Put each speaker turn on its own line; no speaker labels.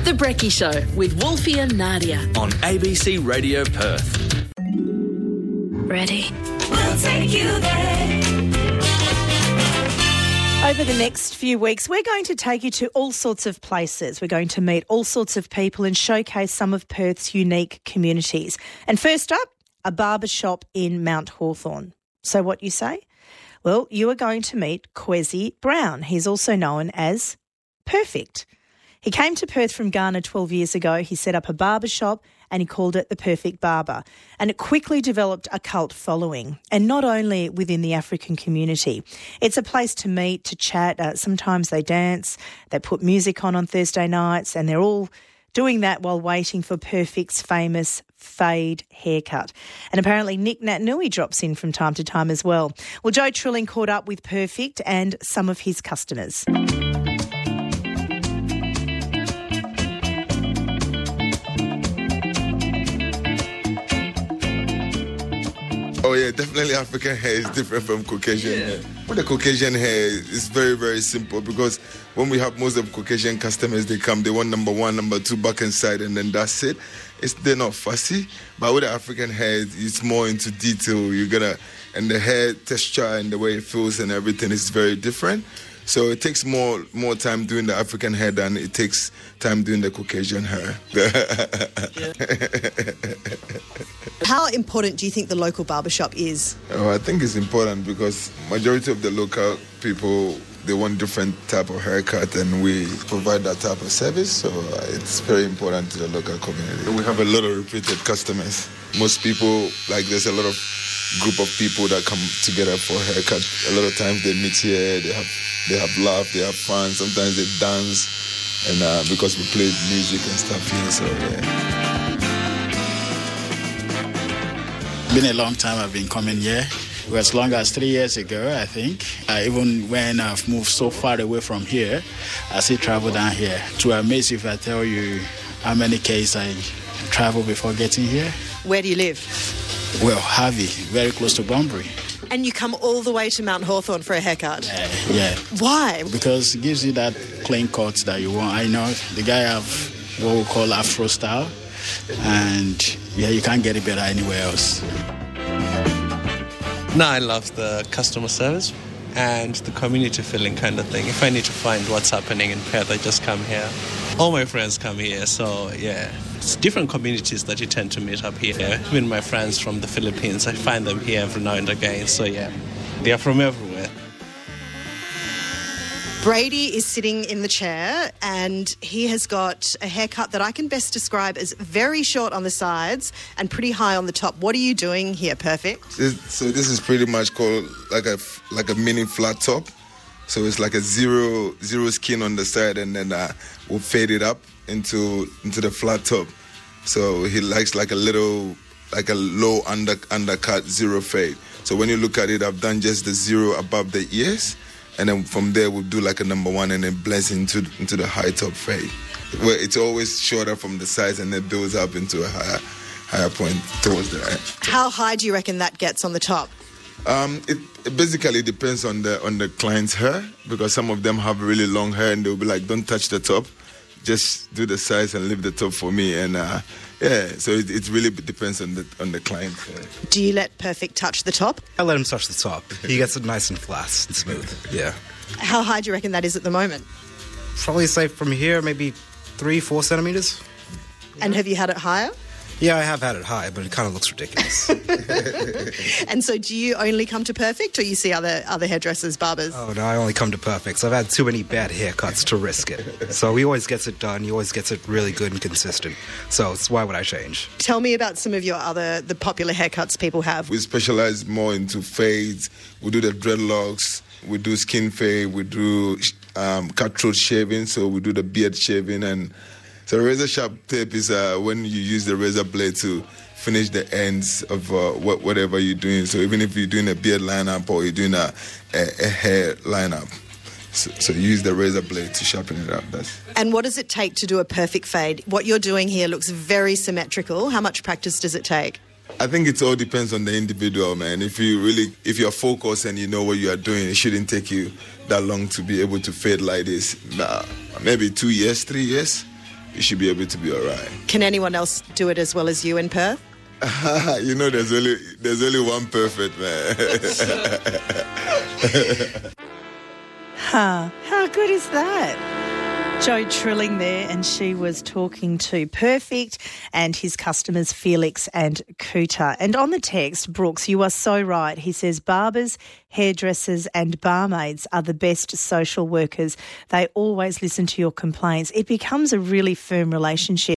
The Brekkie Show with Wolfie and Nadia
on ABC Radio Perth.
Ready?
We'll take you there.
Over the next few weeks, we're going to take you to all sorts of places. We're going to meet all sorts of people and showcase some of Perth's unique communities. And first up, a barber shop in Mount Hawthorn. So what you say? Well, you are going to meet Kwesi Brown. He's also known as Perfect. He came to Perth from Ghana 12 years ago. He set up a barber shop and he called it The Perfect Barber. And it quickly developed a cult following, and not only within the African community. It's a place to meet, to chat. Sometimes they dance, they put music on Thursday nights, and they're all doing that while waiting for Perfect's famous fade haircut. And apparently Nick Natanui drops in from time to time as well. Well, Joe Trilling caught up with Perfect and some of his customers.
Oh yeah, definitely African hair is different from Caucasian hair. With the Caucasian hair, it's very, very simple because when we have most of Caucasian customers, they come, they want number one, number two, back and side, and then that's it. They're not fussy. But with the African hair, it's more into detail. And the hair texture and the way it feels and everything is very different. So it takes more time doing the African hair than it takes time doing the Caucasian hair.
How important do you think the local barbershop is?
Oh, I think it's important because majority of the local people, they want different type of haircut and we provide that type of service. So it's very important to the local community. We have a lot of repeated customers. Most people, there's a lot of group of people that come together for a haircut. A lot of times they meet here, they have laugh, they have fun, sometimes they dance, and because we play music and stuff here, so yeah.
Been a long time I've been coming here. It was as long as 3 years ago, I think. Even when I've moved so far away from here, I still travel down here. To amaze you if I tell you how many Ks I travel before getting here.
Where do you live?
Well, Harvey, very close to Bunbury.
And you come all the way to Mount Hawthorn for a haircut?
Yeah.
Why?
Because it gives you that clean cut that you want. I know the guy have what we call Afro style, and yeah, you can't get it better anywhere else.
No, I love the customer service and the community feeling kind of thing. If I need to find what's happening in Perth, I just come here. All my friends come here, so yeah. It's different communities that you tend to meet up here. Even my friends from the Philippines, I find them here every now and again, so yeah. They are from everywhere.
Brady is sitting in the chair and he has got a haircut that I can best describe as very short on the sides and pretty high on the top. What are you doing here, Perfect?
So this is pretty much called like a mini flat top. So it's like a zero skin on the side, and then we'll fade it up into the flat top. So he likes like a low undercut, zero fade. So when you look at it, I've done just the zero above the ears. And then from there, we'll do like a number one and then blends into the high top fade. Where it's always shorter from the sides and then builds up into a higher point towards the end.
How high do you reckon that gets on the top?
It basically depends on the client's hair, because some of them have really long hair and they'll be like, don't touch the top, just do the sides and leave the top for me. And so it really depends on the client's hair.
Do you let Perfect touch the top?
I let him touch the top. He gets it nice and flat and smooth. Yeah.
How high do you reckon that is at the moment?
Probably say from here, maybe 3-4 centimeters.
And have you had it higher?
Yeah, I have had it high, but it kind of looks ridiculous.
And so do you only come to Perfect, or you see other hairdressers, barbers?
Oh, no, I only come to Perfect. So I've had too many bad haircuts to risk it. So he always gets it done. He always gets it really good and consistent. So why would I change?
Tell me about some of the popular haircuts people have.
We specialize more into fades. We do the dreadlocks. We do skin fade. We do cutthroat shaving. So we do the beard shaving. And so razor sharp tape is when you use the razor blade to finish the ends of whatever you're doing. So even if you're doing a beard lineup or you're doing a hair lineup, so you use the razor blade to sharpen it up.
And what does it take to do a perfect fade? What you're doing here looks very symmetrical. How much practice does it take?
I think it all depends on the individual, man. If you're focused and you know what you are doing, it shouldn't take you that long to be able to fade like this. Maybe 2 years, 3 years. you should be able to be all right.
Can anyone else do it as well as you in Perth?
You know, there's only one perfect man.
How good is that? Joe Trilling there, and she was talking to Perfect and his customers Felix and Cooter. And on the text, Brooks, you are so right. He says barbers, hairdressers and barmaids are the best social workers. They always listen to your complaints. It becomes a really firm relationship.